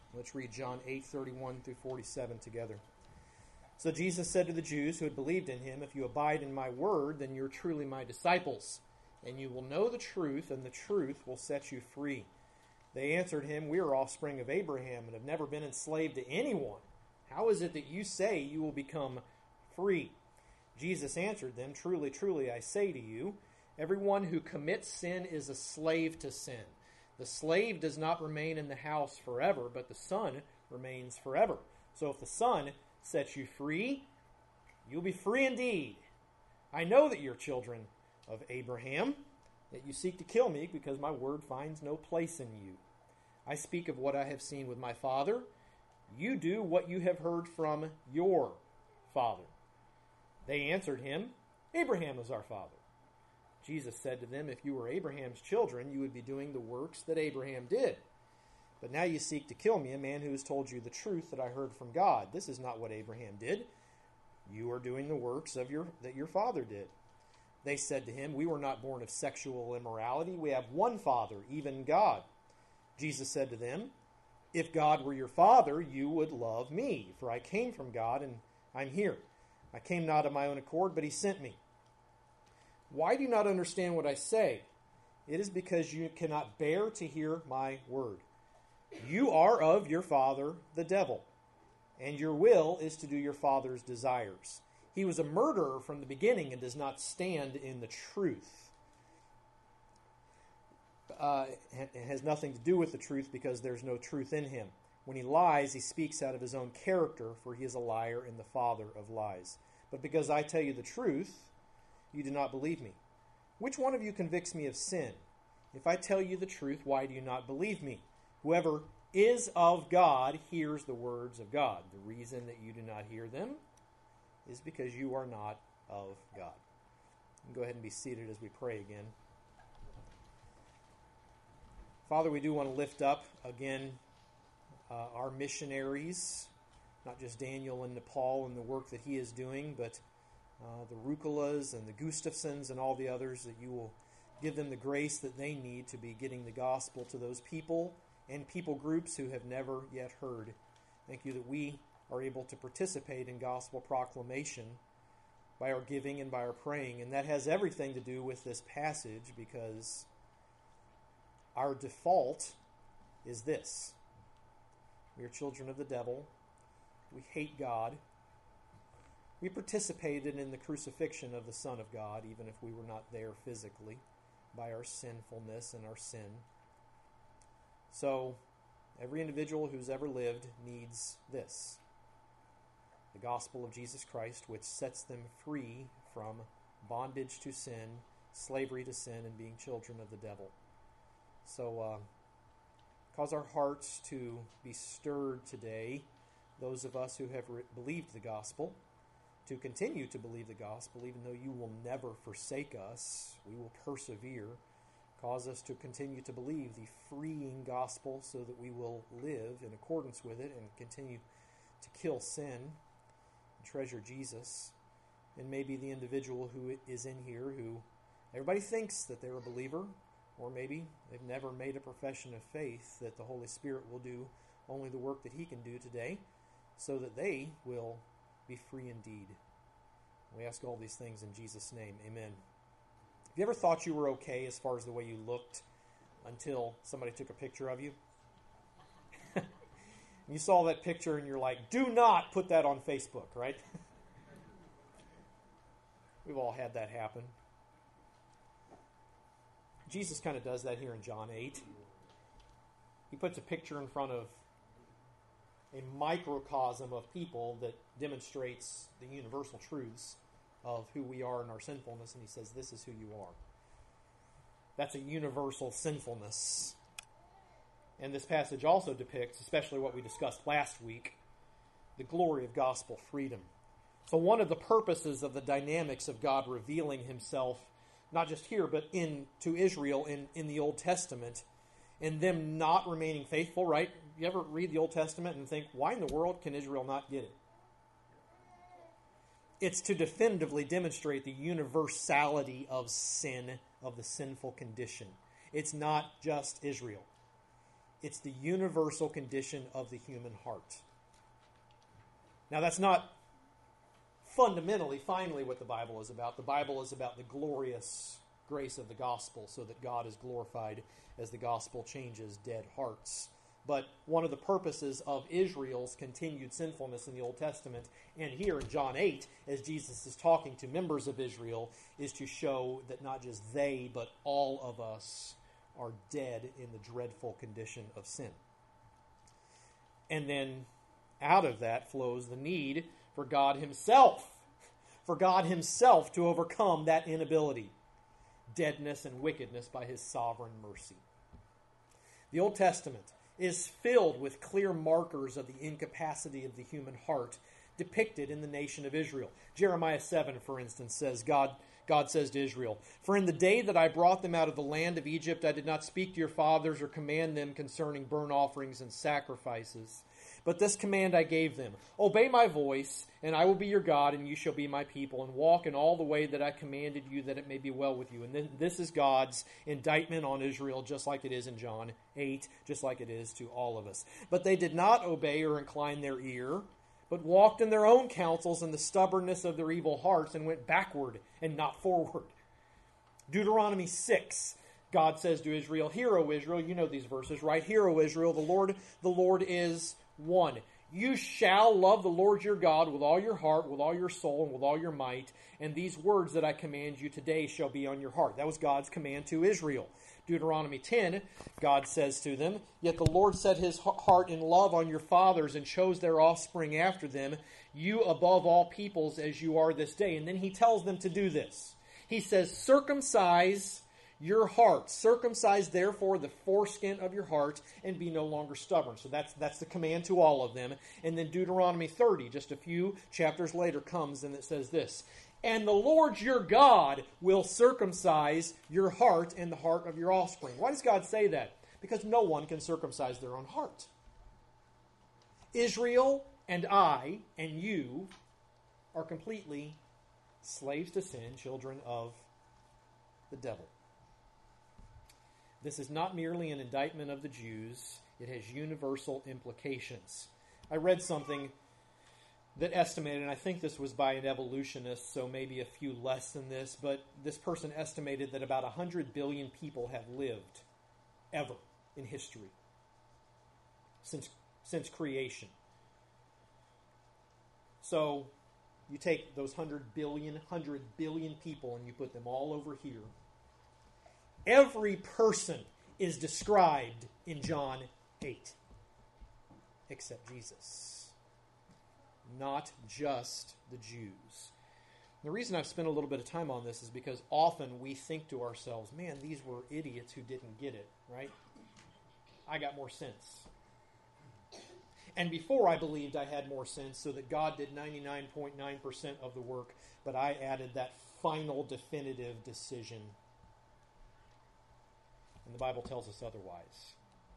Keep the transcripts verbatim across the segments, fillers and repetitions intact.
Let's read John eight, thirty-one through forty-seven together. So Jesus said to the Jews who had believed in him, "If you abide in my word, then you're truly my disciples, and you will know the truth, and the truth will set you free." They answered him, "We are offspring of Abraham and have never been enslaved to anyone. How is it that you say you will become free?" Jesus answered them, "Truly, truly, I say to you, everyone who commits sin is a slave to sin. The slave does not remain in the house forever, but the Son remains forever. So if the Son sets you free, you'll be free indeed. I know that you're children of Abraham, that you seek to kill me because my word finds no place in you. I speak of what I have seen with my Father. You do what you have heard from your father." They answered him, "Abraham is our father." Jesus said to them, "If you were Abraham's children, you would be doing the works that Abraham did. But now you seek to kill me, a man who has told you the truth that I heard from God. This is not what Abraham did. You are doing the works of your that your father did." They said to him, "We were not born of sexual immorality. We have one Father, even God." Jesus said to them, "If God were your Father, you would love me, for I came from God and I'm here. I came not of my own accord, but he sent me. Why do you not understand what I say? It is because you cannot bear to hear my word. You are of your father, the devil, and your will is to do your father's desires. He was a murderer from the beginning and does not stand in the truth." Uh, it has nothing to do with the truth because there's no truth in him. When he lies, he speaks out of his own character, for he is a liar and the father of lies. But because I tell you the truth, you do not believe me. Which one of you convicts me of sin? If I tell you the truth, why do you not believe me? Whoever is of God hears the words of God. The reason that you do not hear them is because you are not of God. Go ahead and be seated as we pray again. Father, we do want to lift up again uh, our missionaries, not just Daniel in Nepal and the work that he is doing, but uh, the Rucolas and the Gustafsons and all the others, that you will give them the grace that they need to be getting the gospel to those people and people groups who have never yet heard. Thank you that we are able to participate in gospel proclamation by our giving and by our praying. And that has everything to do with this passage, because our default is this: we are children of the devil. We hate God. We participated in the crucifixion of the Son of God, even if we were not there physically, by our sinfulness and our sin. So, every individual who's ever lived needs this: the gospel of Jesus Christ, which sets them free from bondage to sin, slavery to sin, and being children of the devil. So, uh, cause our hearts to be stirred today, those of us who have re- believed the gospel, to continue to believe the gospel, even though you will never forsake us. We will persevere. Cause us to continue to believe the freeing gospel so that we will live in accordance with it and continue to kill sin and treasure Jesus. And maybe the individual who is in here who everybody thinks that they're a believer, or maybe they've never made a profession of faith, that the Holy Spirit will do only the work that he can do today so that they will be free indeed. We ask all these things in Jesus' name. Amen. Have you ever thought you were okay as far as the way you looked until somebody took a picture of you? You saw that picture and you're like, do not put that on Facebook, right? We've all had that happen. Jesus kind of does that here in John eight. He puts a picture in front of a microcosm of people that demonstrates the universal truths of who we are in our sinfulness, and he says, this is who you are. That's a universal sinfulness. And this passage also depicts, especially what we discussed last week, the glory of gospel freedom. So one of the purposes of the dynamics of God revealing himself, not just here, but in to Israel in, in the Old Testament, and them not remaining faithful, right? You ever read the Old Testament and think, why in the world can Israel not get it? It's to definitively demonstrate the universality of sin, of the sinful condition. It's not just Israel. It's the universal condition of the human heart. Now, that's not fundamentally, finally, what the Bible is about. The Bible is about the glorious grace of the gospel, so that God is glorified as the gospel changes dead hearts. But one of the purposes of Israel's continued sinfulness in the Old Testament, and here in John eight, as Jesus is talking to members of Israel, is to show that not just they, but all of us are dead in the dreadful condition of sin. And then out of that flows the need for God himself, for God himself to overcome that inability, deadness and wickedness by his sovereign mercy. The Old Testament is filled with clear markers of the incapacity of the human heart depicted in the nation of Israel. Jeremiah seven, for instance, says, God, God says to Israel, "For in the day that I brought them out of the land of Egypt, I did not speak to your fathers or command them concerning burnt offerings and sacrifices. But this command I gave them, obey my voice, and I will be your God, and you shall be my people, and walk in all the way that I commanded you, that it may be well with you." And then this is God's indictment on Israel, just like it is in John eight, just like it is to all of us. "But they did not obey or incline their ear, but walked in their own counsels in the stubbornness of their evil hearts, and went backward and not forward." Deuteronomy six, God says to Israel, "Hear, O Israel," you know these verses, right? "Hear, O Israel, the Lord, the Lord is one. You shall love the Lord your God with all your heart, with all your soul, and with all your might. And these words that I command you today shall be on your heart." That was God's command to Israel. Deuteronomy ten, God says to them, "Yet the Lord set his heart in love on your fathers and chose their offspring after them, you above all peoples as you are this day." And then he tells them to do this. He says, "Circumcise your heart. Circumcise, therefore, the foreskin of your heart, and be no longer stubborn." So that's that's the command to all of them. And then Deuteronomy thirty, just a few chapters later, comes and it says this, "And the Lord your God will circumcise your heart and the heart of your offspring." Why does God say that? Because no one can circumcise their own heart. Israel and I and you are completely slaves to sin, children of the devil. This is not merely an indictment of the Jews. It has universal implications. I read something that estimated, and I think this was by an evolutionist, so maybe a few less than this, but this person estimated that about one hundred billion people have lived ever in history since, since creation. So you take those one hundred billion, one hundred billion people and you put them all over here. Every person is described in John eight, except Jesus. Not just the Jews. The reason I've spent a little bit of time on this is because often we think to ourselves, man, these were idiots who didn't get it, right? I got more sense. And before I believed I had more sense, so that God did ninety-nine point nine percent of the work, but I added that final definitive decision. And the Bible tells us otherwise.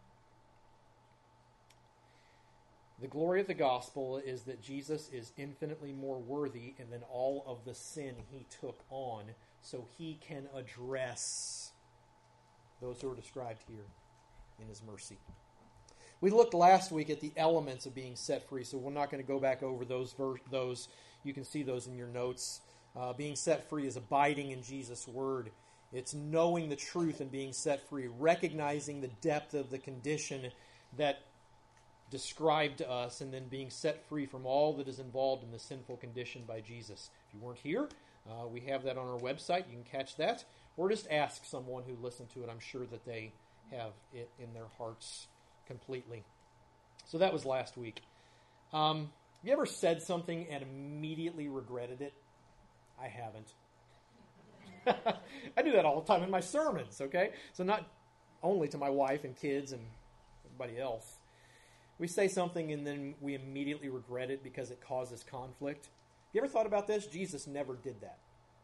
The glory of the gospel is that Jesus is infinitely more worthy than all of the sin he took on, so he can address those who are described here in his mercy. We looked last week at the elements of being set free, so we're not going to go back over those. Ver- those. You can see those in your notes. Uh, being set free is abiding in Jesus' word. It's knowing the truth and being set free, recognizing the depth of the condition that described to us, and then being set free from all that is involved in the sinful condition by Jesus. If you weren't here, uh, we have that on our website. You can catch that. Or just ask someone who listened to it. I'm sure that they have it in their hearts completely. So that was last week. Um, have you ever said something and immediately regretted it? I haven't. I do that all the time in my sermons, okay? So not only to my wife and kids and everybody else. We say something and then we immediately regret it because it causes conflict. You ever thought about this? Jesus never did that.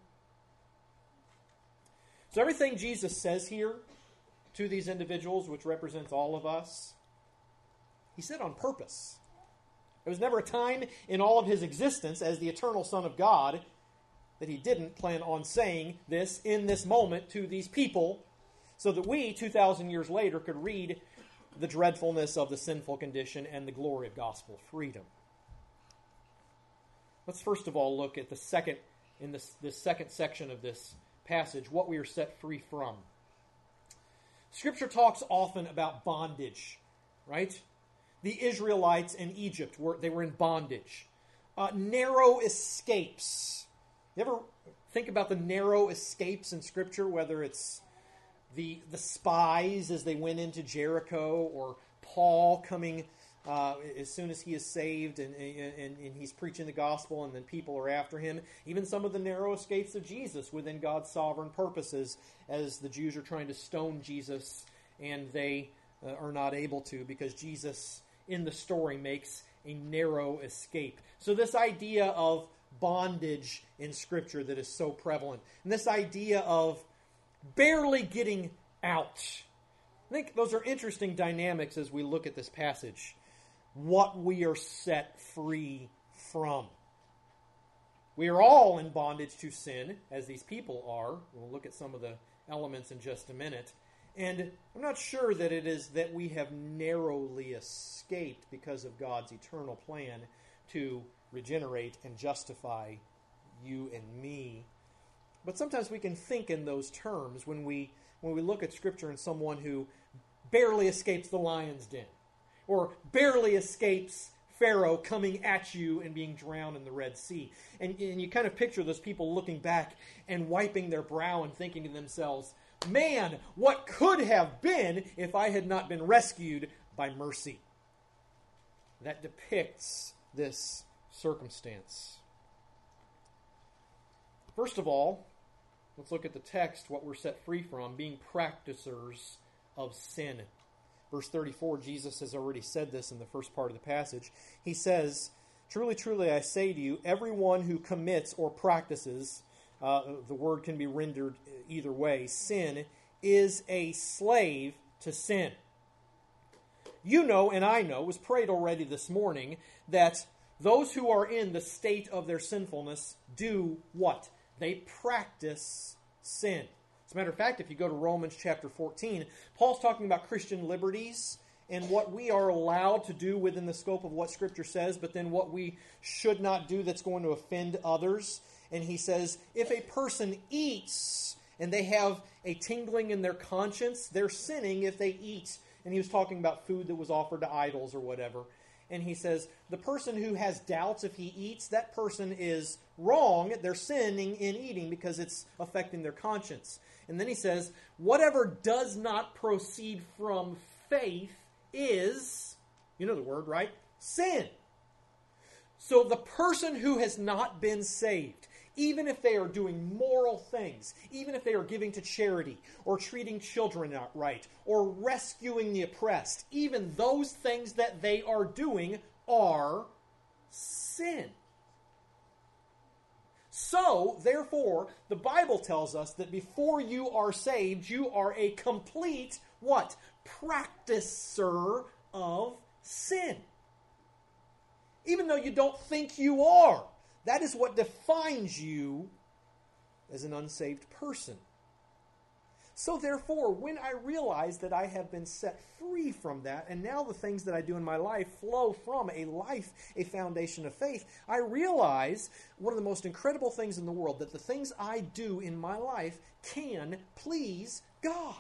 So everything Jesus says here to these individuals, which represents all of us, he said on purpose. There was never a time in all of his existence as the eternal Son of God that he didn't plan on saying this in this moment to these people, so that we, two thousand years later, could read the dreadfulness of the sinful condition and the glory of gospel freedom. Let's first of all look at the second, in this, this second section of this passage, what we are set free from. Scripture talks often about bondage, right? The Israelites in Egypt, were they were in bondage. Uh, narrow escapes. You ever think about the narrow escapes in Scripture, whether it's the the spies as they went into Jericho, or Paul coming uh, as soon as he is saved and, and, and he's preaching the gospel and then people are after him. Even some of the narrow escapes of Jesus within God's sovereign purposes, as the Jews are trying to stone Jesus and they uh, are not able to, because Jesus in the story makes a narrow escape. So this idea of bondage in Scripture that is so prevalent, and this idea of barely getting out. I think those are interesting dynamics as we look at this passage. What we are set free from. We are all in bondage to sin, as these people are. We'll look at some of the elements in just a minute. And I'm not sure that it is that we have narrowly escaped because of God's eternal plan to regenerate and justify you and me. But sometimes we can think in those terms when we when we look at Scripture and someone who barely escapes the lion's den, or barely escapes Pharaoh coming at you and being drowned in the Red Sea. And, and you kind of picture those people looking back and wiping their brow and thinking to themselves, man, what could have been if I had not been rescued by mercy? That depicts this circumstance. First of all, let's look at the text, what we're set free from, being practicers of sin. Verse thirty-four, Jesus has already said this in the first part of the passage. He says, "Truly, truly, I say to you, everyone who commits or practices," uh, the word can be rendered either way, "sin, is a slave to sin." You know, and I know, it was prayed already this morning, that those who are in the state of their sinfulness do what? They practice sin. As a matter of fact, if you go to Romans chapter fourteen, Paul's talking about Christian liberties and what we are allowed to do within the scope of what Scripture says, but then what we should not do that's going to offend others. And he says, if a person eats and they have a tingling in their conscience, they're sinning if they eat. And he was talking about food that was offered to idols or whatever. And he says, the person who has doubts if he eats, that person is wrong. They're sinning in eating because it's affecting their conscience. And then he says, whatever does not proceed from faith is, you know the word, right? Sin. So the person who has not been saved, even if they are doing moral things, even if they are giving to charity, or treating children right, or rescuing the oppressed, even those things that they are doing are sin. So, therefore, the Bible tells us that before you are saved, you are a complete, what? Practicer of sin. Even though you don't think you are. That is what defines you as an unsaved person. So therefore, when I realize that I have been set free from that, and now the things that I do in my life flow from a life, a foundation of faith, I realize one of the most incredible things in the world, that the things I do in my life can please God.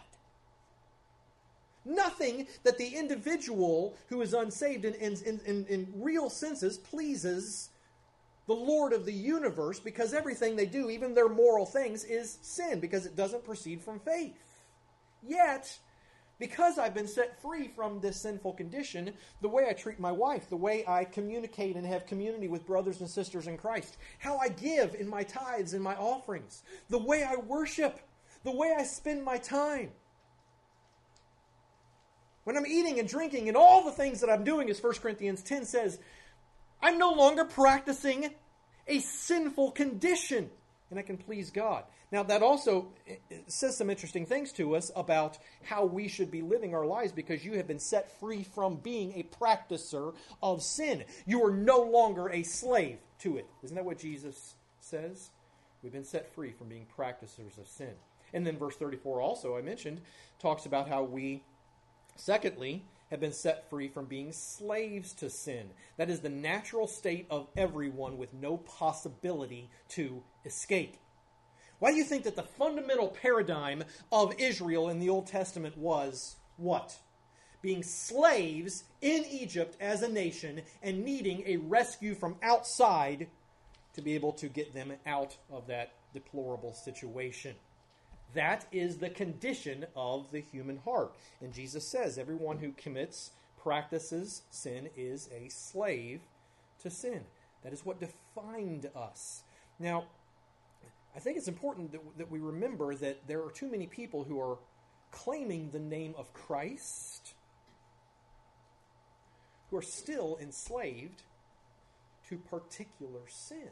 Nothing that the individual who is unsaved in, in, in, in real senses pleases the Lord of the universe, because everything they do, even their moral things, is sin, because it doesn't proceed from faith. Yet, because I've been set free from this sinful condition, the way I treat my wife, the way I communicate and have community with brothers and sisters in Christ, how I give in my tithes and my offerings, the way I worship, the way I spend my time, when I'm eating and drinking and all the things that I'm doing, as First Corinthians ten says, I'm no longer practicing a sinful condition, and I can please God. Now, that also says some interesting things to us about how we should be living our lives, because you have been set free from being a practicer of sin. You are no longer a slave to it. Isn't that what Jesus says? We've been set free from being practicers of sin. And then verse thirty-four also, I mentioned, talks about how we, secondly, have been set free from being slaves to sin. That is the natural state of everyone with no possibility to escape. Why do you think that the fundamental paradigm of Israel in the Old Testament was what? Being slaves in Egypt as a nation and needing a rescue from outside to be able to get them out of that deplorable situation. That is the condition of the human heart. And Jesus says everyone who commits, practices sin is a slave to sin. That is what defined us. Now, I think it's important that, that we remember that there are too many people who are claiming the name of Christ who are still enslaved to particular sins.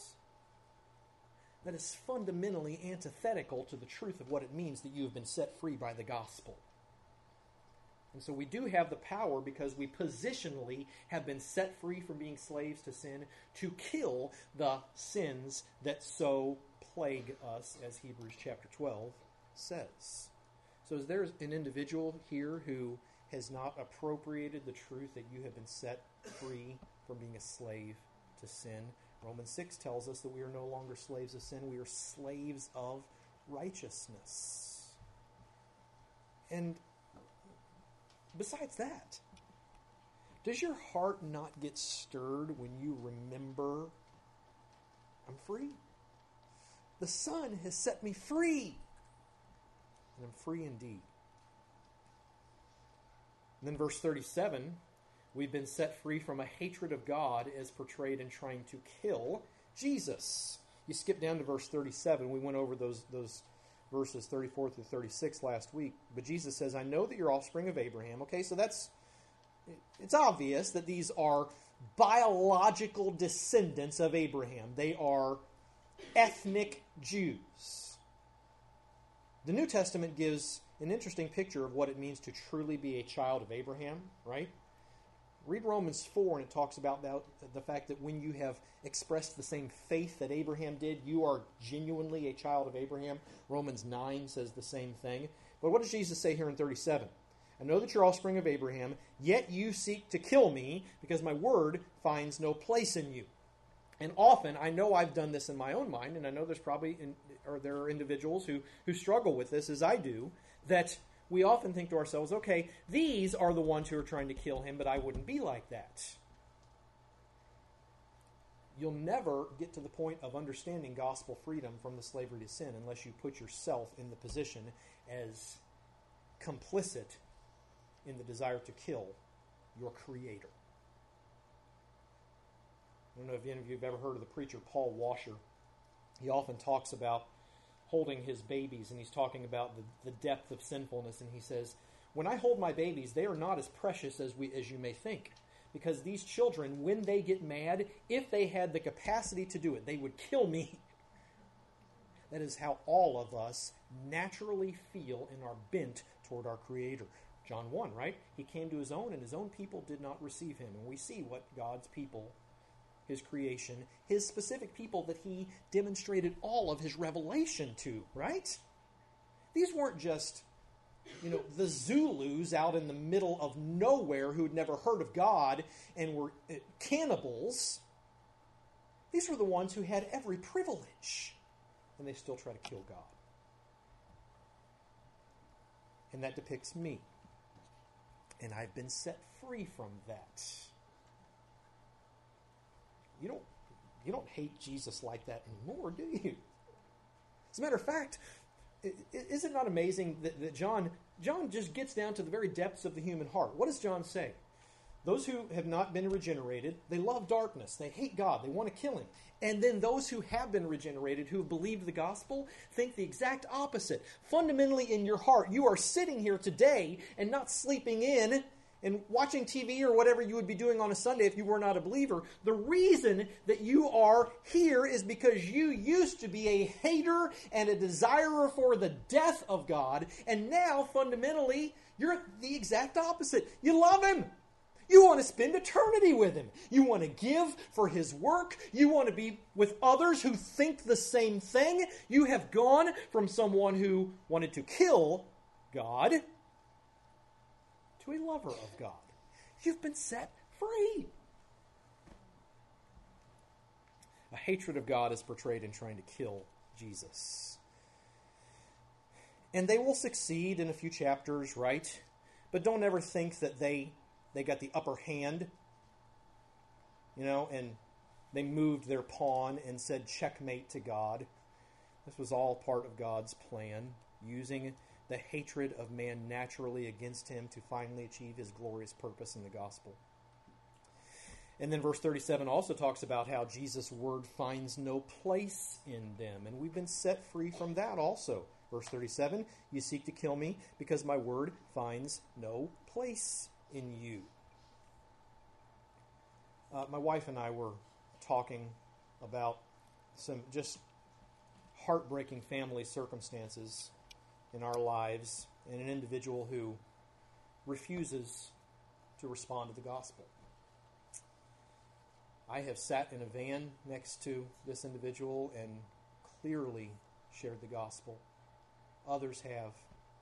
That is fundamentally antithetical to the truth of what it means that you have been set free by the gospel. And so we do have the power, because we positionally have been set free from being slaves to sin, to kill the sins that so plague us, as Hebrews chapter twelve says. So is there an individual here who has not appropriated the truth that you have been set free from being a slave to sin? Romans six tells us that we are no longer slaves of sin. We are slaves of righteousness. And besides that, does your heart not get stirred when you remember, I'm free? The Son has set me free. And I'm free indeed. And then verse thirty-seven, we've been set free from a hatred of God as portrayed in trying to kill Jesus. You skip down to verse thirty-seven. We went over those, those verses thirty-four through thirty-six last week. But Jesus says, I know that you're offspring of Abraham. Okay, so that's, it's obvious that these are biological descendants of Abraham. They are ethnic Jews. The New Testament gives an interesting picture of what it means to truly be a child of Abraham, right? Read Romans four, and it talks about that, the fact that when you have expressed the same faith that Abraham did, you are genuinely a child of Abraham. Romans nine says the same thing. But what does Jesus say here in thirty-seven? I know that you're offspring of Abraham, yet you seek to kill me, because my word finds no place in you. And often, I know I've done this in my own mind, and I know there's probably, in, or there are individuals who, who struggle with this, as I do, that we often think to ourselves, okay, these are the ones who are trying to kill him, but I wouldn't be like that. You'll never get to the point of understanding gospel freedom from the slavery to sin unless you put yourself in the position as complicit in the desire to kill your Creator. I don't know if any of you have ever heard of the preacher Paul Washer. He often talks about holding his babies, and he's talking about the, the depth of sinfulness, and he says, when I hold my babies, they are not as precious as we as you may think, because these children, when they get mad, if they had the capacity to do it, they would kill me. That is how all of us naturally feel in our bent toward our Creator. John one, right? He came to his own, and his own people did not receive him. And we see what God's people, his creation, his specific people that he demonstrated all of his revelation to, right? These weren't just, you know, the Zulus out in the middle of nowhere who'd never heard of God and were cannibals. These were the ones who had every privilege, and they still try to kill God. And that depicts me. And I've been set free from that. You don't, you don't hate Jesus like that anymore, do you? As a matter of fact, is it not amazing that, that John, John just gets down to the very depths of the human heart? What does John say? Those who have not been regenerated, they love darkness. They hate God. They want to kill him. And then those who have been regenerated, who have believed the gospel, think the exact opposite. Fundamentally in your heart, you are sitting here today and not sleeping in and watching T V or whatever you would be doing on a Sunday if you were not a believer. The reason that you are here is because you used to be a hater and a desirer for the death of God, and now, fundamentally, you're the exact opposite. You love him. You want to spend eternity with him. You want to give for his work. You want to be with others who think the same thing. You have gone from someone who wanted to kill God to a lover of God. You've been set free. A hatred of God is portrayed in trying to kill Jesus. And they will succeed in a few chapters, right? But don't ever think that they they got the upper hand, you know, and they moved their pawn and said checkmate to God. This was all part of God's plan, using the hatred of man naturally against him to finally achieve his glorious purpose in the gospel. And then verse thirty-seven also talks about how Jesus' word finds no place in them. And we've been set free from that also. Verse thirty-seven, you seek to kill me because my word finds no place in you. Uh, my wife and I were talking about some just heartbreaking family circumstances in our lives and an individual who refuses to respond to the gospel. I have sat in a van next to this individual and clearly shared the gospel. Others have.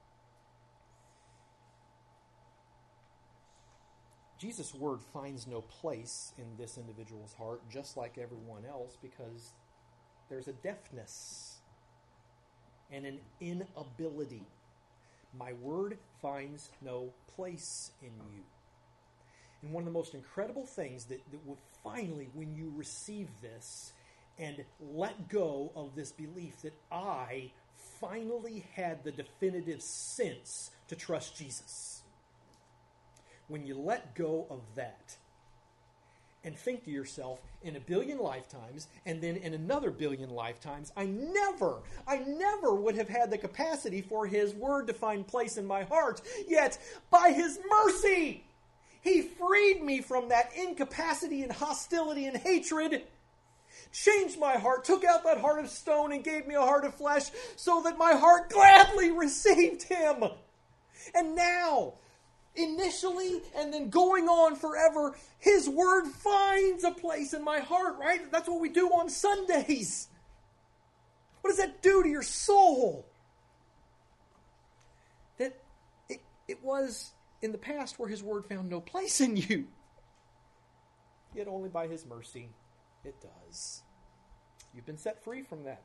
Jesus' word finds no place in this individual's heart, just like everyone else, because there's a deafness and an inability. My word finds no place in you. And one of the most incredible things that, that would finally, when you receive this and let go of this belief that I finally had the definitive sense to trust Jesus. When you let go of that and think to yourself, in a billion lifetimes and then in another billion lifetimes, I never, I never would have had the capacity for his word to find place in my heart. Yet, by his mercy, he freed me from that incapacity and hostility and hatred, changed my heart, took out that heart of stone and gave me a heart of flesh so that my heart gladly received him. And now, initially and then going on forever, his word finds a place in my heart, right? That's what we do on Sundays. What does that do to your soul? That it, it was in the past where his word found no place in you. Yet only by his mercy it does. You've been set free from that.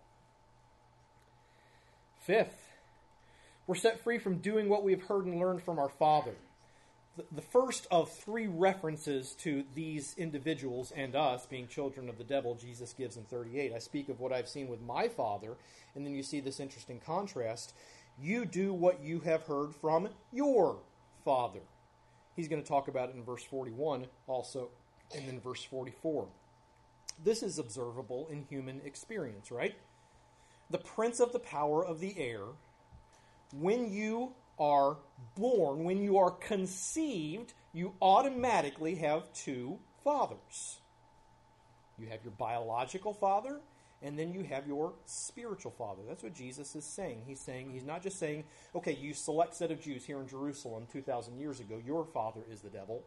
Fifth, we're set free from doing what we have heard and learned from our Father. The, the first of three references to these individuals and us being children of the devil, Jesus gives in thirty-eight. I speak of what I've seen with my Father, and then you see this interesting contrast. You do what you have heard from your Father. He's going to talk about it in verse forty-one also, and then verse forty-four. This is observable in human experience, right? The prince of the power of the air, when you are born, when you are conceived, you automatically have two fathers. You have your biological father, and then you have your spiritual father. That's what Jesus is saying. He's saying, he's not just saying, okay, you select set of Jews here in Jerusalem two thousand years ago, your father is the devil.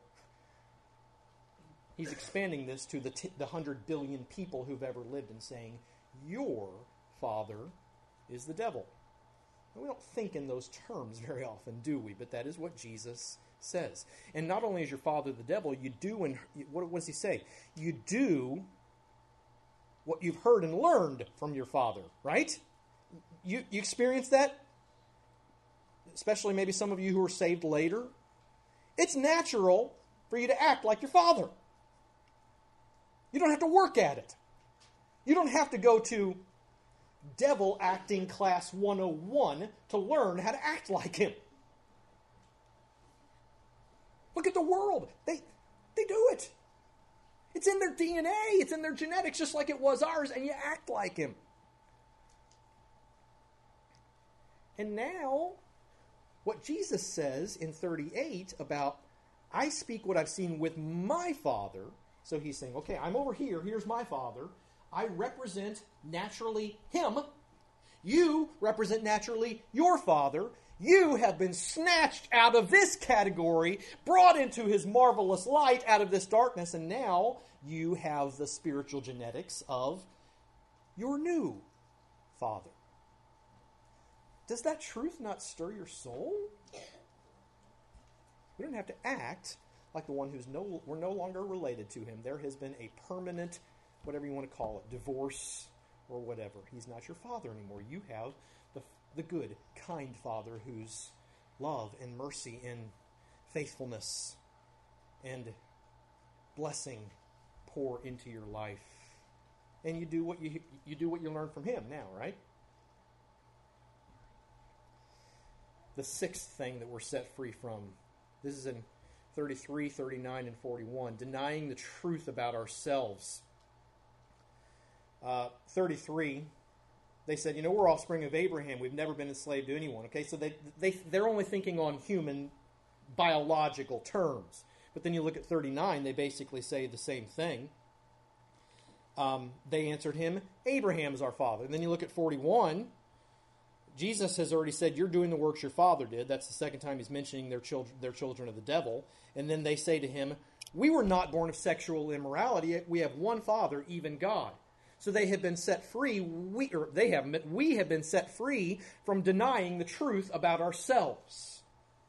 He's expanding this to the, t- the one hundred billion people who've ever lived and saying, your father is the devil. And we don't think in those terms very often, do we? But that is what Jesus says. And not only is your father the devil, you do, and what, what does he say? You do what you've heard and learned from your father, right? You, you experience that? Especially maybe some of you who are saved later. It's natural for you to act like your father. You don't have to work at it. You don't have to go to devil acting class one oh one to learn how to act like him. Look at the world. They, they do it. It's in their D N A. It's in their genetics just like it was ours, and you act like him. And now, what Jesus says in thirty-eight about, I speak what I've seen with my Father. So he's saying, okay, I'm over here. Here's my Father. I represent naturally him. You represent naturally your Father. You have been snatched out of this category, brought into his marvelous light out of this darkness, and now you have the spiritual genetics of your new Father. Does that truth not stir your soul? We don't have to act like the one who's no, we're no longer related to him. There has been a permanent, whatever you want to call it, divorce or whatever. He's not your father anymore. You have the, the good, kind Father whose love and mercy and faithfulness and blessing pour into your life. And you do what you you do what you learn from him now, right? The sixth thing that we're set free from, this is in thirty-three, thirty-nine, and forty-one, denying the truth about ourselves. Uh, thirty-three, they said, you know, we're offspring of Abraham. We've never been enslaved to anyone. Okay, so they, they, they're only thinking on human, biological terms. But then you look at thirty-nine, they basically say the same thing. Um, they answered him, Abraham is our father. And then you look at forty-one, Jesus has already said, you're doing the works your father did. That's the second time he's mentioning their children, their children of the devil. And then they say to him, we were not born of sexual immorality. We have one Father, even God. So they have been set free. We, or they have, we have been set free from denying the truth about ourselves.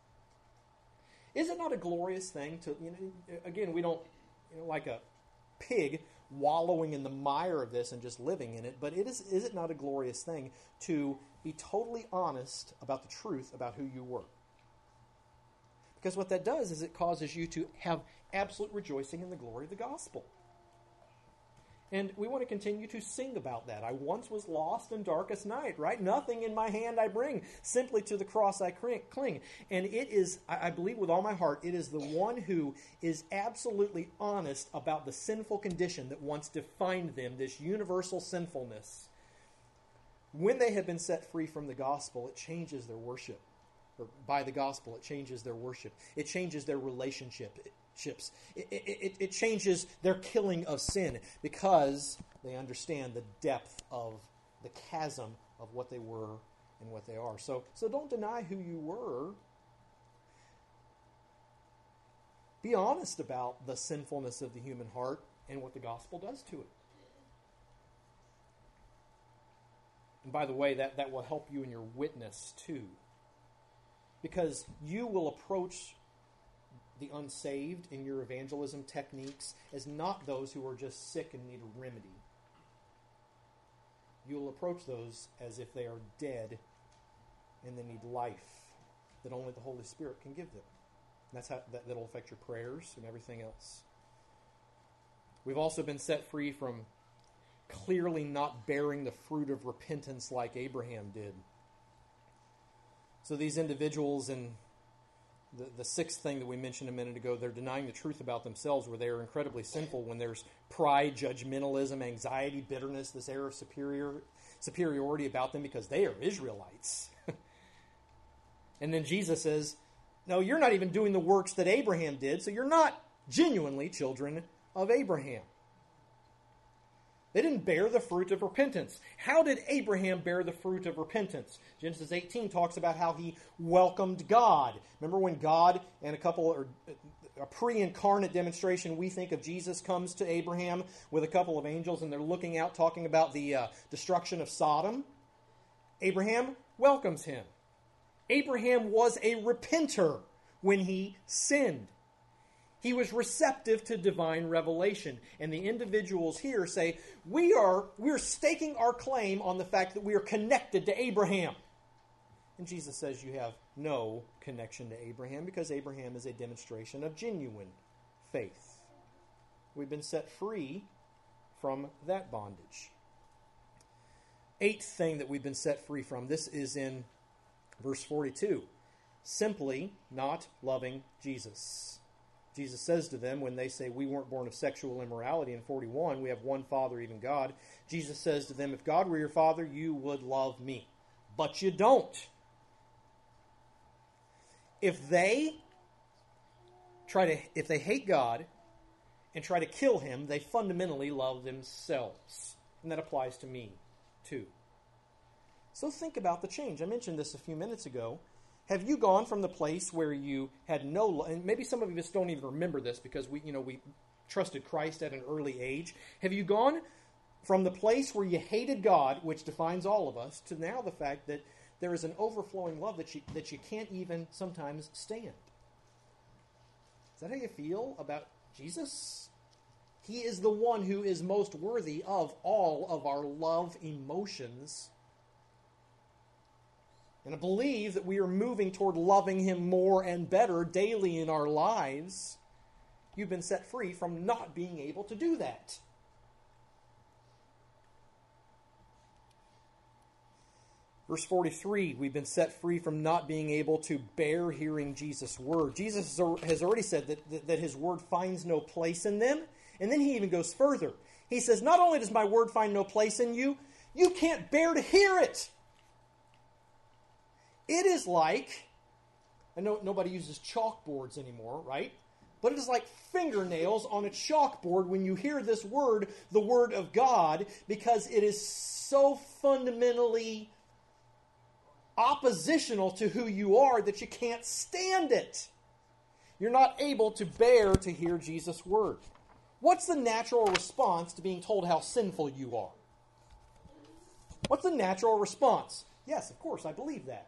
Is it not a glorious thing to, you know, again, we don't, you know, like a pig wallowing in the mire of this and just living in it, but it is, is it not a glorious thing to be totally honest about the truth about who you were? Because what that does is it causes you to have absolute rejoicing in the glory of the gospel. And we want to continue to sing about that. I once was lost in darkest night, right? Nothing in my hand I bring, simply to the cross I cling. And it is, I believe with all my heart, it is the one who is absolutely honest about the sinful condition that once defined them, this universal sinfulness. When they have been set free from the gospel, it changes their worship. Or by the gospel, it changes their worship. It changes their relationship. It, it, it, it changes their killing of sin because they understand the depth of the chasm of what they were and what they are. So, so don't deny who you were. Be honest about the sinfulness of the human heart and what the gospel does to it. And by the way, that, that will help you in your witness too. Because you will approach the unsaved in your evangelism techniques as not those who are just sick and need a remedy. You'll approach those as if they are dead and they need life that only the Holy Spirit can give them. And that's how that, that'll affect your prayers and everything else. We've also been set free from clearly not bearing the fruit of repentance like Abraham did. So these individuals, in the, the sixth thing that we mentioned a minute ago, they're denying the truth about themselves, where they are incredibly sinful when there's pride, judgmentalism, anxiety, bitterness, this air of superior superiority about them because they are Israelites. And then Jesus says, no, you're not even doing the works that Abraham did, so you're not genuinely children of Abraham. They didn't bear the fruit of repentance. How did Abraham bear the fruit of repentance? Genesis eighteen talks about how he welcomed God. Remember when God and a couple, or a pre-incarnate demonstration, we think of Jesus, comes to Abraham with a couple of angels and they're looking out talking about the uh, destruction of Sodom? Abraham welcomes him. Abraham was a repenter when he sinned. He was receptive to divine revelation. And the individuals here say, we are we're staking our claim on the fact that we are connected to Abraham. And Jesus says you have no connection to Abraham because Abraham is a demonstration of genuine faith. We've been set free from that bondage. Eighth thing that we've been set free from, this is in verse forty-two. Simply not loving Jesus. Jesus says to them when they say we weren't born of sexual immorality in forty-one, we have one Father, even God. Jesus says to them, if God were your Father, you would love me. But you don't. If they try to, if they hate God and try to kill him, they fundamentally love themselves. And that applies to me too. So think about the change. I mentioned this a few minutes ago. Have you gone from the place where you had no, and maybe some of us don't even remember this because we, you know, we trusted Christ at an early age. Have you gone from the place where you hated God, which defines all of us, to now the fact that there is an overflowing love that you, that you can't even sometimes stand? Is that how you feel about Jesus? He is the one who is most worthy of all of our love emotions. And I believe that we are moving toward loving him more and better daily in our lives. You've been set free from not being able to do that. Verse forty-three, we've been set free from not being able to bear hearing Jesus' word. Jesus has already said that, that his word finds no place in them. And then he even goes further. He says, not only does my word find no place in you, you can't bear to hear it. It is like, I know nobody uses chalkboards anymore, right? But it is like fingernails on a chalkboard when you hear this word, the word of God, because it is so fundamentally oppositional to who you are that you can't stand it. You're not able to bear to hear Jesus' word. What's the natural response to being told how sinful you are? What's the natural response? Yes, of course, I believe that.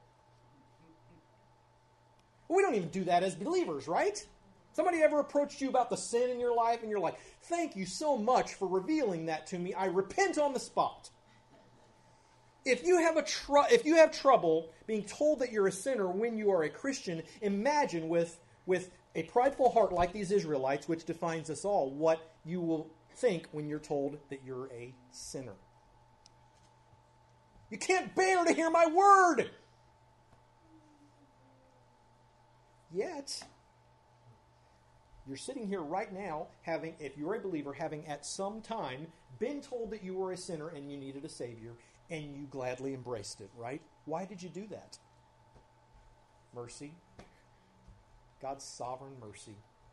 Well, we don't even do that as believers, right? Somebody ever approached you about the sin in your life and you're like, thank you so much for revealing that to me. I repent on the spot. If you have a tr- if you have trouble being told that you're a sinner when you are a Christian, imagine with, with a prideful heart like these Israelites, which defines us all, what you will think when you're told that you're a sinner. You can't bear to hear my word. Yet, you're sitting here right now, having, if you're a believer, having at some time been told that you were a sinner and you needed a Savior, and you gladly embraced it, right? Why did you do that? Mercy. God's sovereign mercy.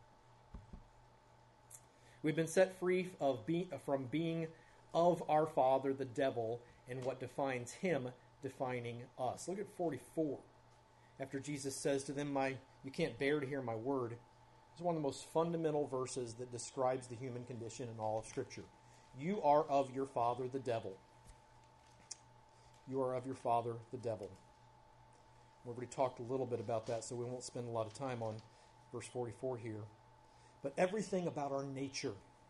We've been set free of be, from being of our father, the devil, and what defines him defining us. Look at forty-four. After Jesus says to them, "My, you can't bear to hear my word." It's one of the most fundamental verses that describes the human condition in all of Scripture. You are of your father, the devil. You are of your father, the devil. We've already talked a little bit about that, so we won't spend a lot of time on verse forty-four here. But everything about our nature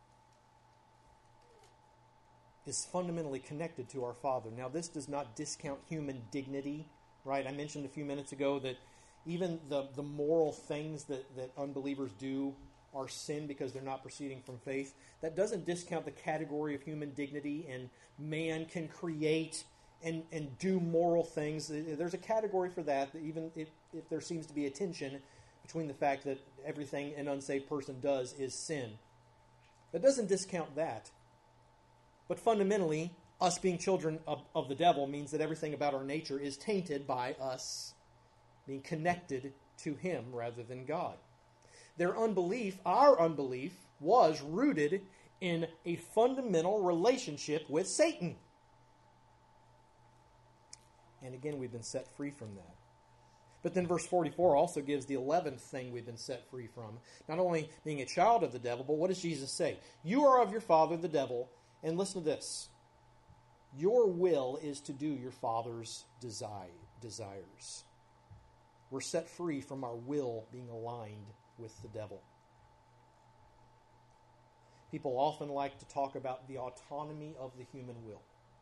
is fundamentally connected to our Father. Now, this does not discount human dignity, right? I mentioned a few minutes ago that even the, the moral things that, that unbelievers do are sin because they're not proceeding from faith. That doesn't discount the category of human dignity, and man can create and, and do moral things. There's a category for that, even if, if there seems to be a tension between the fact that everything an unsaved person does is sin. That doesn't discount that. But fundamentally, us being children of, of the devil means that everything about our nature is tainted by us being connected to him rather than God. Their unbelief, our unbelief, was rooted in a fundamental relationship with Satan. And again, we've been set free from that. But then verse forty-four also gives the eleventh thing we've been set free from. Not only being a child of the devil, but what does Jesus say? You are of your father, the devil. And listen to this. Your will is to do your father's desire, desires. We're set free from our will being aligned with the devil. People often like to talk about the autonomy of the human will.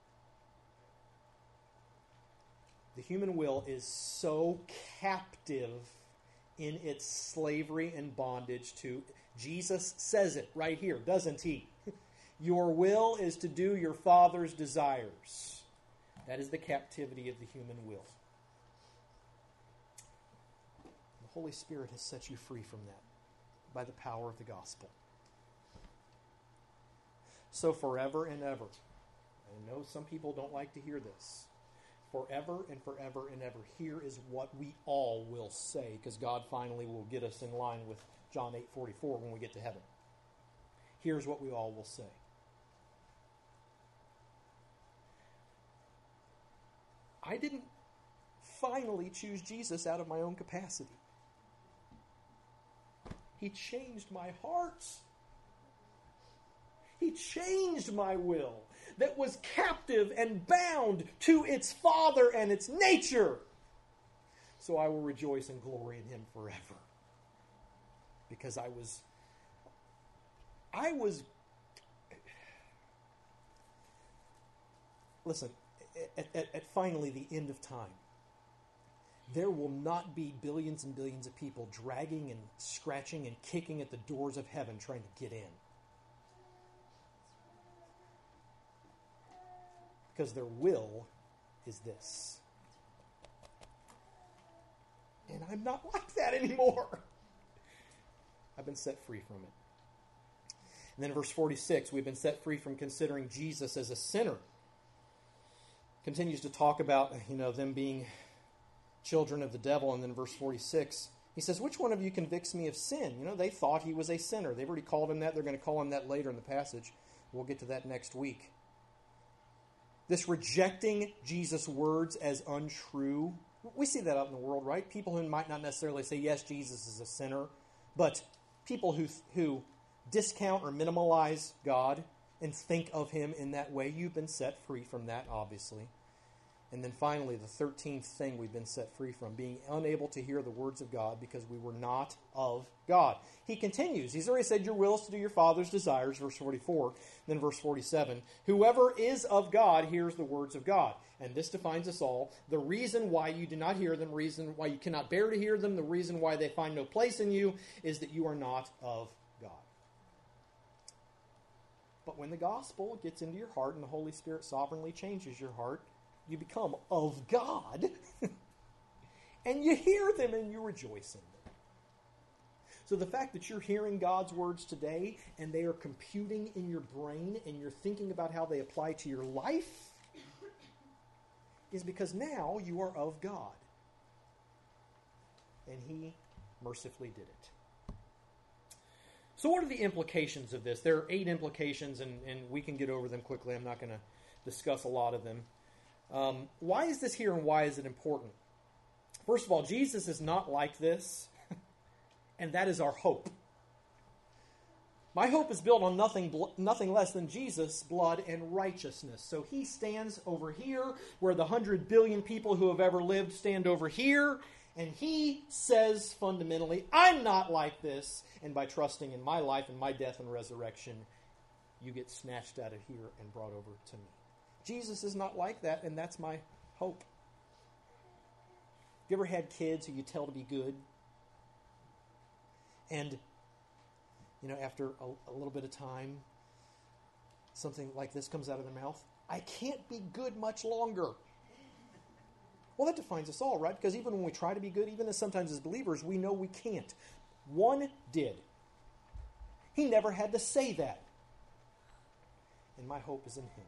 The human will is so captive in its slavery and bondage to... Jesus says it right here, doesn't he? Your will is to do your father's desires. That is the captivity of the human will. The Holy Spirit has set you free from that by the power of the gospel. So forever and ever, I know some people don't like to hear this, forever and forever and ever, here is what we all will say, because God finally will get us in line with John eight forty-four when we get to heaven. Here's what we all will say. I didn't finally choose Jesus out of my own capacity. He changed my heart. He changed my will that was captive and bound to its Father and its nature. So I will rejoice and glory in Him forever because I was, I was, listen, at, at, at finally the end of time, there will not be billions and billions of people dragging and scratching and kicking at the doors of heaven trying to get in. Because their will is this. And I'm not like that anymore. I've been set free from it. And then in verse forty-six, we've been set free from considering Jesus as a sinner. Continues to talk about, you know, them being children of the devil. And then verse forty-six, he says, which one of you convicts me of sin? You know, they thought he was a sinner. They've already called him that. They're going to call him that later in the passage. We'll get to that next week. This rejecting Jesus' words as untrue, we see that out in the world, right? People who might not necessarily say, yes, Jesus is a sinner, but people who who discount or minimalize God and think of him in that way, you've been set free from that, obviously. And then finally, the thirteenth thing we've been set free from, being unable to hear the words of God because we were not of God. He continues. He's already said, your will is to do your Father's desires, verse forty-four. Then verse forty-seven, whoever is of God hears the words of God. And this defines us all. The reason why you do not hear them, the reason why you cannot bear to hear them, the reason why they find no place in you is that you are not of God. But when the gospel gets into your heart and the Holy Spirit sovereignly changes your heart, you become of God, and you hear them and you rejoice in them. So the fact that you're hearing God's words today and they are computing in your brain and you're thinking about how they apply to your life is because now you are of God. And he mercifully did it. So what are the implications of this? There are eight implications, and, and we can get over them quickly. I'm not going to discuss a lot of them. Um, why is this here and why is it important? First of all, Jesus is not like this, and that is our hope. My hope is built on nothing nothing less than Jesus' blood and righteousness. So he stands over here where the hundred billion people who have ever lived stand over here, and he says fundamentally, I'm not like this, and by trusting in my life and my death and resurrection, you get snatched out of here and brought over to me. Jesus is not like that, and that's my hope. Have you ever had kids who you tell to be good? And, you know, after a, a little bit of time, something like this comes out of their mouth. I can't be good much longer. Well, that defines us all, right? Because even when we try to be good, even as sometimes as believers, we know we can't. One did. He never had to say that. And my hope is in him.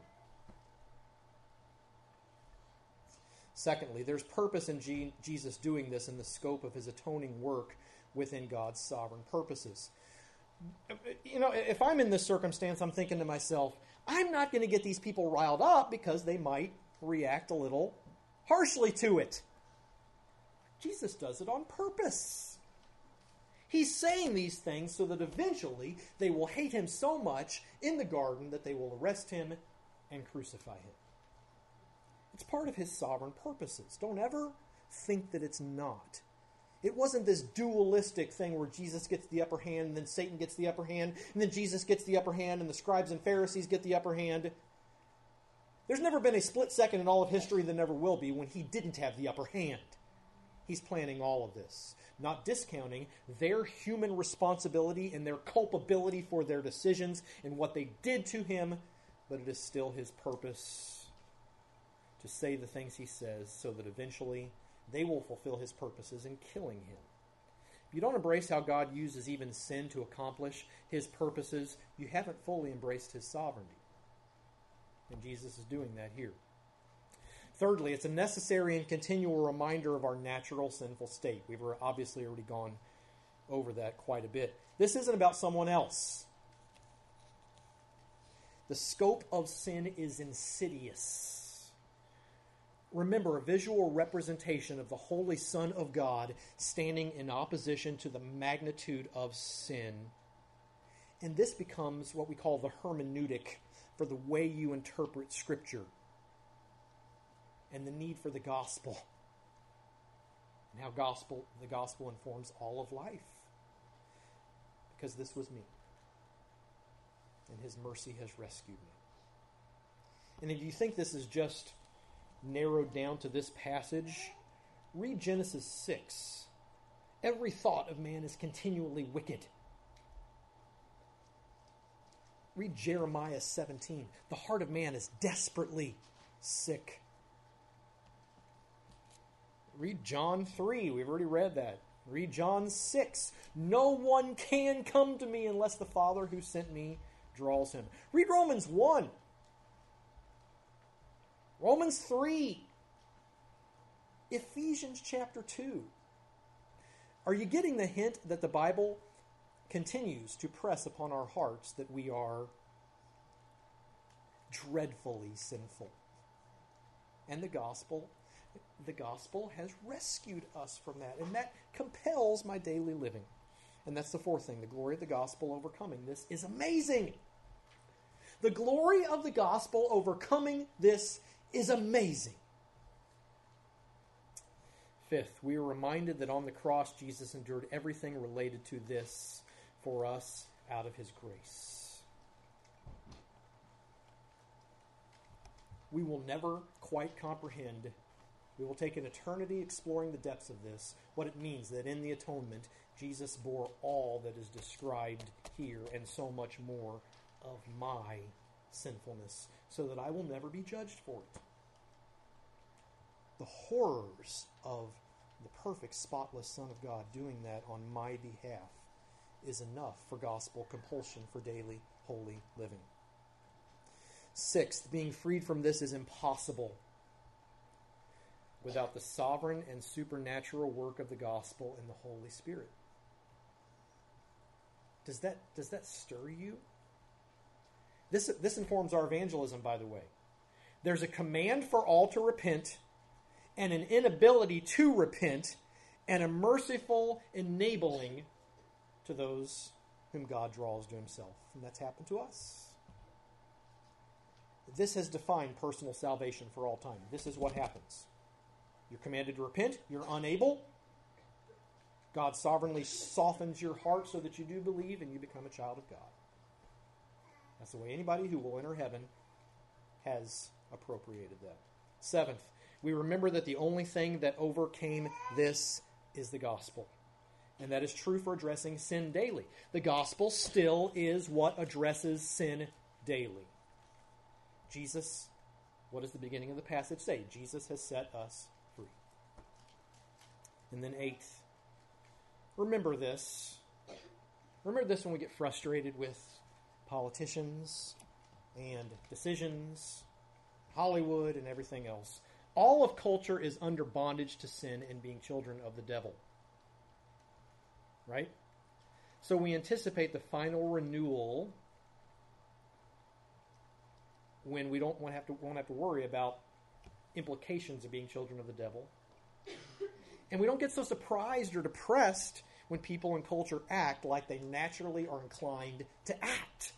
Secondly, there's purpose in G- Jesus doing this in the scope of his atoning work within God's sovereign purposes. You know, if I'm in this circumstance, I'm thinking to myself, I'm not going to get these people riled up because they might react a little harshly to it. Jesus does it on purpose. He's saying these things so that eventually they will hate him so much in the garden that they will arrest him and crucify him. It's part of his sovereign purposes. Don't ever think that it's not. It wasn't this dualistic thing where Jesus gets the upper hand and then Satan gets the upper hand and then Jesus gets the upper hand and the scribes and Pharisees get the upper hand. There's never been a split second in all of history, there never will be, when he didn't have the upper hand. He's planning all of this, not discounting their human responsibility and their culpability for their decisions and what they did to him, but it is still his purpose to say the things he says so that eventually they will fulfill his purposes in killing him. If you don't embrace how God uses even sin to accomplish his purposes, you haven't fully embraced his sovereignty. And Jesus is doing that here. Thirdly, it's a necessary and continual reminder of our natural sinful state. We've obviously already gone over that quite a bit. This isn't about someone else. The scope of sin is insidious. Remember, a visual representation of the Holy Son of God standing in opposition to the magnitude of sin. And this becomes what we call the hermeneutic for the way you interpret Scripture and the need for the gospel and how gospel the gospel informs all of life. because this was me. And his mercy has rescued me. And if you think this is just narrowed down to this passage, read Genesis six. Every thought of man is continually wicked. Read Jeremiah seventeen. The heart of man is desperately sick. Read John three. We've already read that. Read John six. No one can come to me unless the Father who sent me draws him. Read Romans one. Romans three. Ephesians chapter two. Are you getting the hint that the Bible continues to press upon our hearts that we are dreadfully sinful? And the gospel, the gospel has rescued us from that, and that compels my daily living. And that's the fourth thing, the glory of the gospel overcoming this is amazing. The glory of the gospel overcoming this is amazing. Fifth, we are reminded that on the cross, Jesus endured everything related to this for us out of his grace. We will never quite comprehend. We will take an eternity exploring the depths of this, what it means that in the atonement, Jesus bore all that is described here and so much more of my sinfulness, so that I will never be judged for it. The horrors of the perfect, spotless Son of God doing that on my behalf is enough for gospel compulsion for daily holy living. Sixth, being freed from this is impossible without the sovereign and supernatural work of the gospel and the Holy Spirit. Does that, does that stir you? This, this informs our evangelism, by the way. There's a command for all to repent, and an inability to repent, and a merciful enabling to those whom God draws to himself. And that's happened to us. This has defined personal salvation for all time. This is what happens. You're commanded to repent. You're unable. God sovereignly softens your heart so that you do believe and you become a child of God. That's the way anybody who will enter heaven has appropriated that. Seventh, we remember that the only thing that overcame this is the gospel. And that is true for addressing sin daily. The gospel still is what addresses sin daily. Jesus, what does the beginning of the passage say? Jesus has set us free. And then eighth, remember this. Remember this when we get frustrated with politicians and decisions, Hollywood and everything else. All of culture is under bondage to sin and being children of the devil. Right? So we anticipate the final renewal when we don't want to have to, won't have to worry about implications of being children of the devil. And we don't get so surprised or depressed when people in culture act like they naturally are inclined to act.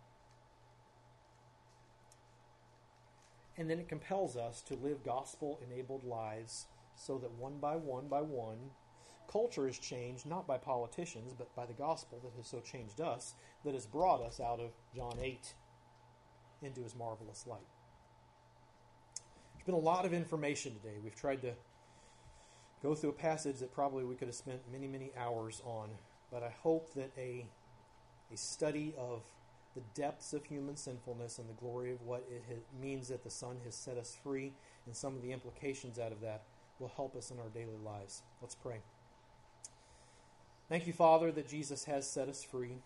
And then it compels us to live gospel-enabled lives so that one by one by one, culture is changed not by politicians, but by the gospel that has so changed us, that has brought us out of John eight into his marvelous light. There's been a lot of information today. We've tried to go through a passage that probably we could have spent many, many hours on, but I hope that a, a study of the depths of human sinfulness and the glory of what it ha- means that the Son has set us free and some of the implications out of that will help us in our daily lives. Let's pray. Thank you, Father, that Jesus has set us free.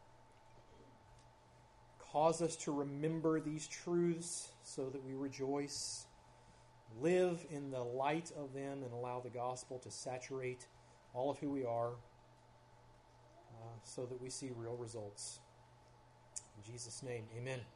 Cause us to remember these truths so that we rejoice, live in the light of them, and allow the gospel to saturate all of who we are uh, so that we see real results. In Jesus' name, amen.